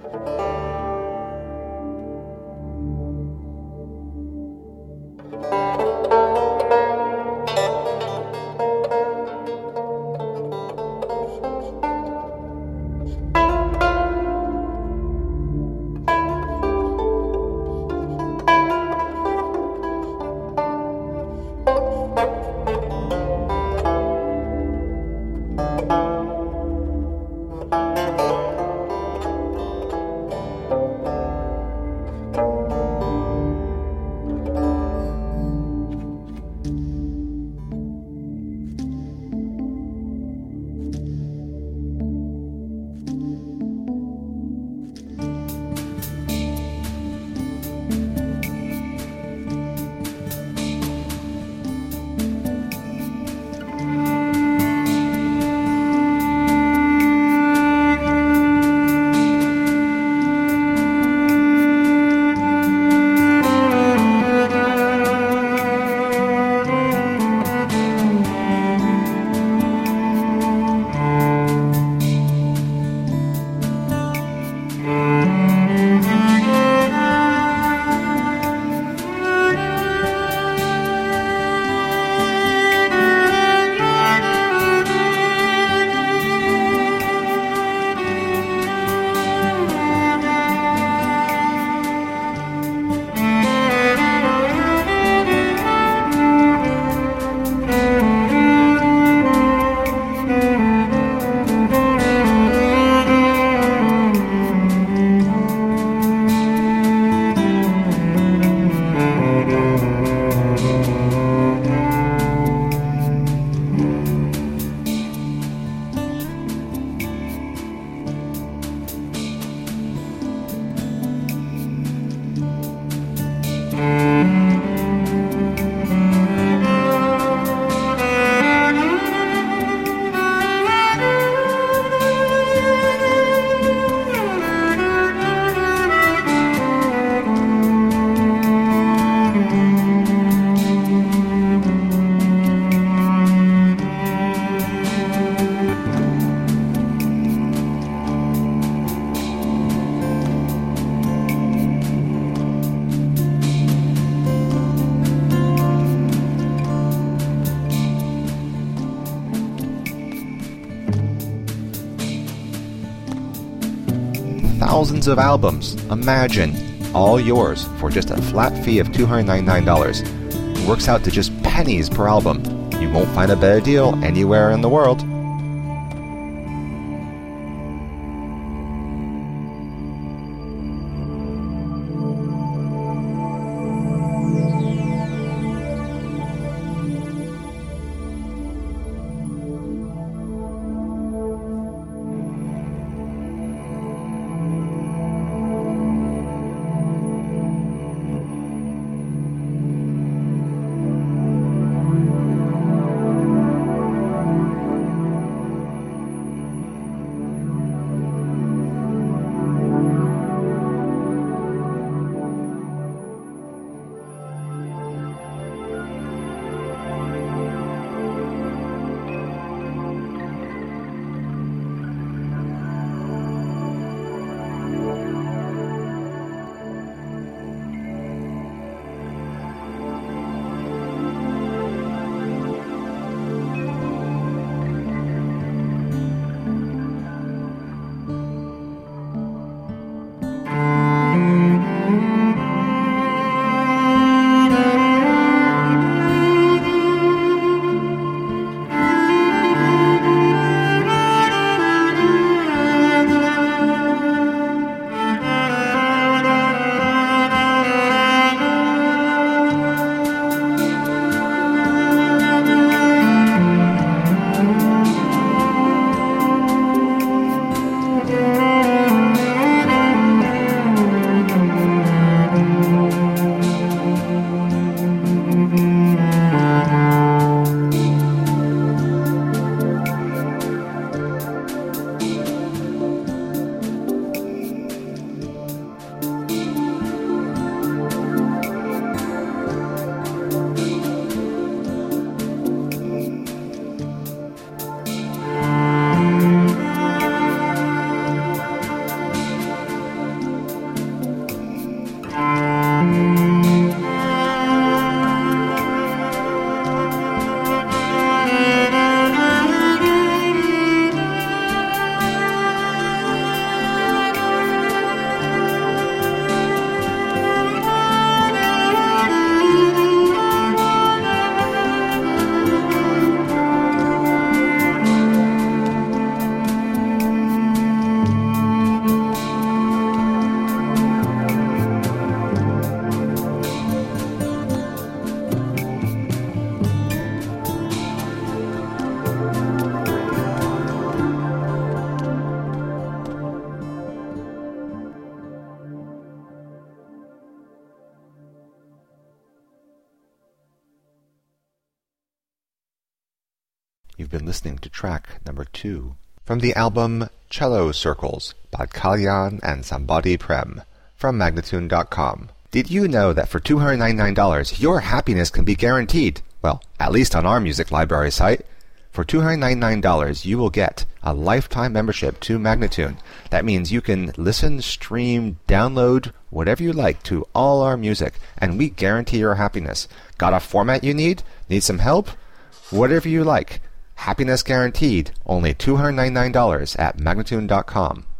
Thousands of albums, imagine, all yours for just a flat fee of $299. It works out to just pennies per album. You won't find a better deal anywhere in the world. You've been listening to track number 2 from the album Cello Circles by Kalyan and Sambadi Prem from Magnatune.com. Did you know that for $299 your happiness can be guaranteed? Well, at least on our music library site. For $299 you will get a lifetime membership to Magnatune. That means you can listen, stream, download, whatever you like to all our music, and we guarantee your happiness. Got a format you need? Need some help? Whatever you like. Happiness guaranteed. Only $299 at Magnatune.com.